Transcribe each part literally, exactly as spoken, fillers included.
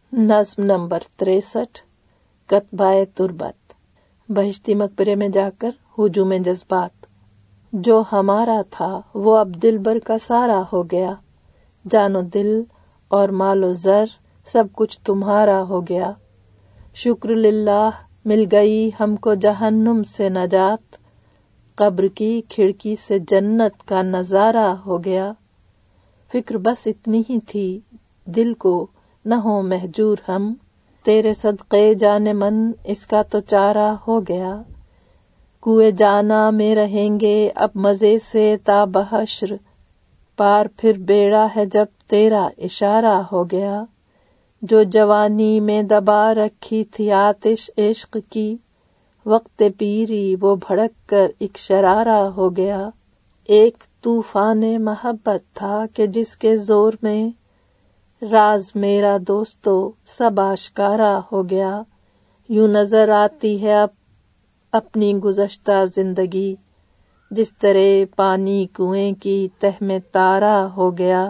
नज्म नंबर तिरसठ, कतबाए तुरबत। बहिश्ती मकबरे में जाकर हुजूम जज्बात। जो हमारा था वो अब दिलबर का सारा हो गया, जानो दिल और मालो जर सब कुछ तुम्हारा हो गया। शुक्र लिल्लाह मिल गई हमको जहन्नुम से नजात, कब्र की खिड़की से जन्नत का नजारा हो गया। फिक्र बस इतनी ही थी दिल को न हो महजूर हम, तेरे सदक़े जाने मन इसका तो चारा हो गया। कुए जाना में रहेंगे अब मजे से ता बहश्र, पार फिर बेड़ा है जब तेरा इशारा हो गया। जो जवानी में दबा रखी थी आतिश इश्क की, वक्त पीरी वो भड़क कर एक शरारा हो गया। एक तूफान मोहब्बत था कि जिसके जोर में राज मेरा दोस्तों सब आश्कारा हो गया। यूं नजर आती है अब अपनी गुज़श्ता जिंदगी, जिस तरह पानी कुएं की तह में तारा हो गया।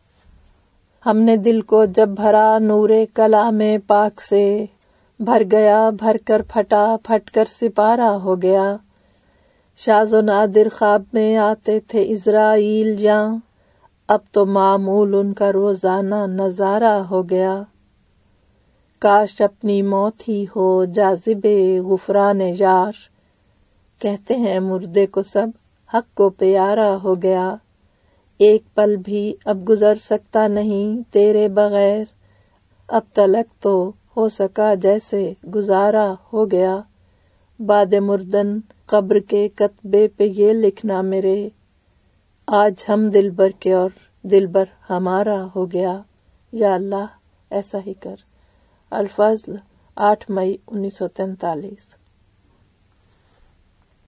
हमने दिल को जब भरा नूरे कलामे पाक से, भर गया भर कर फटा फट कर सिपारा हो गया। शाज़ो नादिर ख्वाब में आते थे इज़राइल जां, अब तो मामूल उनका रोजाना नजारा हो गया। काश अपनी मौत ही हो जाज़िबे गुफरान यार, कहते हैं मुर्दे को सब हक को प्यारा हो गया। एक पल भी अब गुजर सकता नहीं तेरे बगैर, अब तलक तो हो सका जैसे गुजारा हो गया। बाद मुर्दन कब्र के कतबे पे ये लिखना मेरे, आज हम दिलबर के और दिलबर हमारा हो गया। या अल्लाह ऐसा ही कर। अल-फज़्ल आठ मई उन्नीस सौ तैंतालीस।